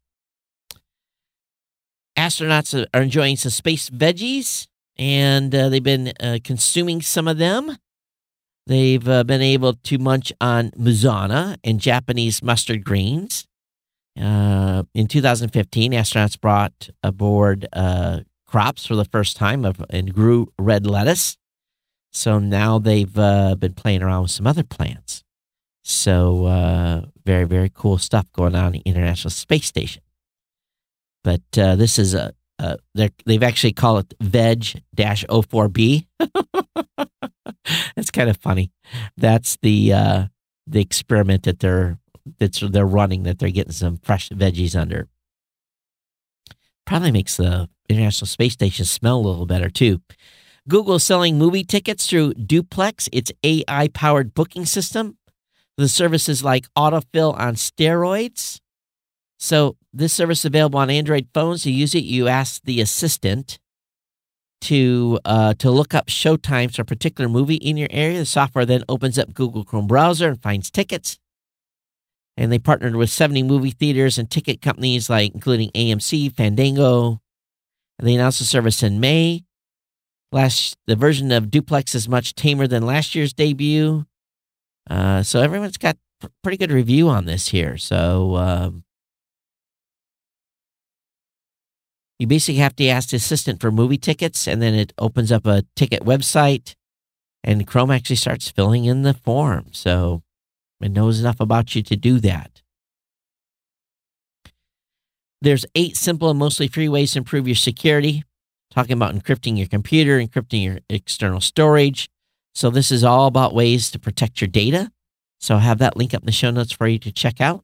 Astronauts are enjoying some space veggies, and uh, they've been uh, consuming some of them. They've uh, been able to munch on muzana and Japanese mustard greens. Uh, in two thousand fifteen, astronauts brought aboard uh, crops for the first time of, and grew red lettuce. So now they've uh, been playing around with some other plants. So uh, very, very cool stuff going on at the International Space Station. But uh, this is a, a they've actually called it Veg oh four B. That's kind of funny. That's the uh, the experiment that they're that's they're running, that they're getting some fresh veggies under. Probably makes the International Space Station smell a little better too. Google is selling movie tickets through Duplex, its A I-powered booking system. The service is like autofill on steroids. So this service is available on Android phones. To use it, you ask the assistant to uh, to look up showtimes for a particular movie in your area. The software then opens up Google Chrome browser and finds tickets. And they partnered with seventy movie theaters and ticket companies, like including A M C, Fandango. And they announced the service in May. Last, the version of Duplex is much tamer than last year's debut. Uh, so everyone's got a pretty good review on this here. So um, you basically have to ask the assistant for movie tickets, and then it opens up a ticket website, and Chrome actually starts filling in the form. So it knows enough about you to do that. There's eight simple and mostly free ways to improve your security. Talking about encrypting your computer, encrypting your external storage. So this is all about ways to protect your data. So I'll have that link up in the show notes for you to check out.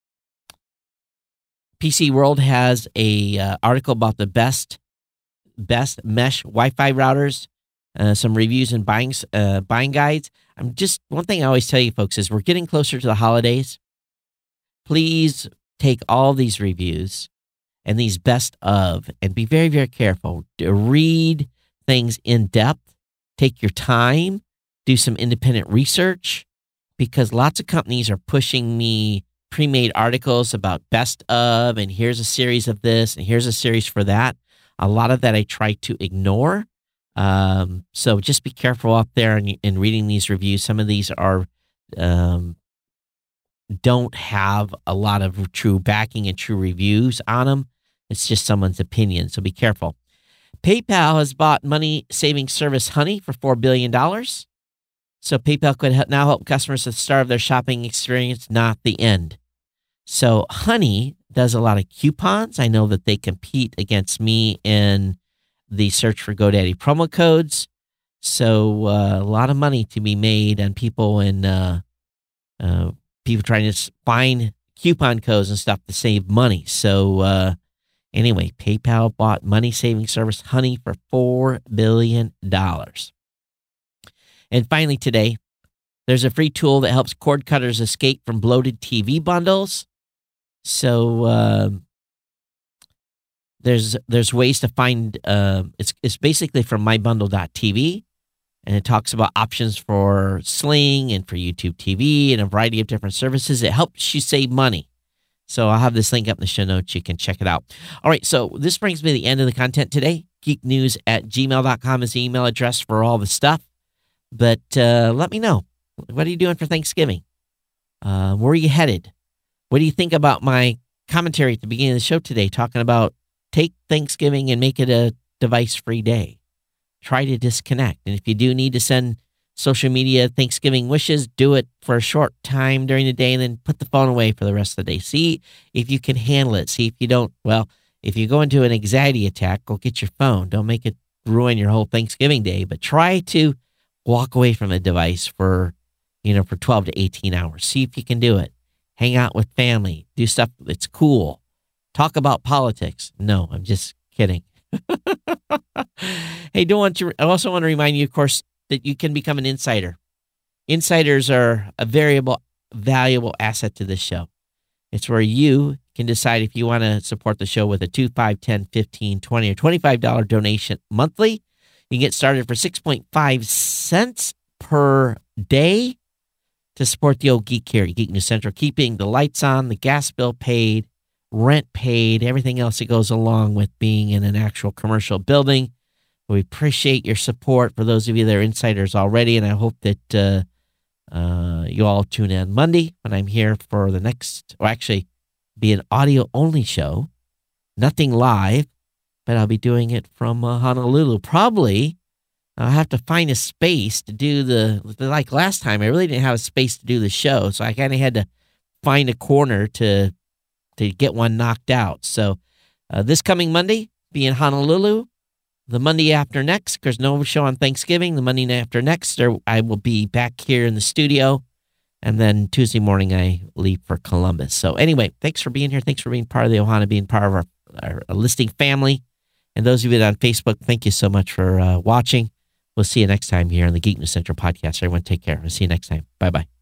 P C World has a uh, article about the best best mesh Wi-Fi routers, uh, some reviews and buying uh, buying guides. I'm just one thing I always tell you folks is we're getting closer to the holidays. Please take all these reviews and these best of, and be very, very careful to read things in depth. Take your time, do some independent research, because lots of companies are pushing me pre-made articles about best of, and here's a series of this, and here's a series for that. A lot of that I try to ignore. Um, so just be careful out there in, in reading these reviews. Some of these are um, don't have a lot of true backing and true reviews on them. It's just someone's opinion, so be careful. PayPal has bought money-saving service Honey for four billion dollars. So PayPal could now help customers at the start of their shopping experience, not the end. So Honey does a lot of coupons. I know that they compete against me in the search for GoDaddy promo codes. So uh, a lot of money to be made on people and uh, uh, people trying to find coupon codes and stuff to save money. So, uh, Anyway, PayPal bought money-saving service Honey for four billion dollars. And finally today, there's a free tool that helps cord cutters escape from bloated T V bundles. So uh, there's there's ways to find, uh, it's, it's basically from my bundle dot t v, and it talks about options for Sling and for YouTube T V and a variety of different services. It helps you save money. So I'll have this link up in the show notes. You can check it out. All right, so this brings me to the end of the content today. geek news at gmail dot com is the email address for all the stuff. But uh, let me know. What are you doing for Thanksgiving? Uh, where are you headed? What do you think about my commentary at the beginning of the show today, talking about take Thanksgiving and make it a device-free day? Try to disconnect. And if you do need to send social media Thanksgiving wishes, do it for a short time during the day and then put the phone away for the rest of the day. See if you can handle it. See if you don't, well, if you go into an anxiety attack, go get your phone. Don't make it ruin your whole Thanksgiving day, but try to walk away from a device for, you know, for twelve to eighteen hours. See if you can do it. Hang out with family. Do stuff that's cool. Talk about politics. No, I'm just kidding. Hey, don't want to, I also want to remind you, of course, that you can become an insider. Insiders are a variable, valuable asset to this show. It's where you can decide if you want to support the show with a two, five, ten, fifteen, twenty, or twenty-five dollars donation monthly. You can get started for six point five cents per day to support the old geek here at Geek News Central, keeping the lights on, the gas bill paid, rent paid, everything else that goes along with being in an actual commercial building. We appreciate your support for those of you that are insiders already, and I hope that uh, uh, you all tune in Monday when I'm here for the next, or actually be an audio-only show, nothing live, but I'll be doing it from uh, Honolulu. Probably I'll have to find a space to do the, like last time, I really didn't have a space to do the show, so I kind of had to find a corner to to get one knocked out. So uh, this coming Monday, be in Honolulu. The Monday after next, there's no show on Thanksgiving. The Monday after next, there, I will be back here in the studio. And then Tuesday morning, I leave for Columbus. So anyway, thanks for being here. Thanks for being part of the Ohana, being part of our, our, our listing family. And those of you that are on Facebook, thank you so much for uh, watching. We'll see you next time here on the Geek News Central podcast. Everyone take care. We'll see you next time. Bye-bye.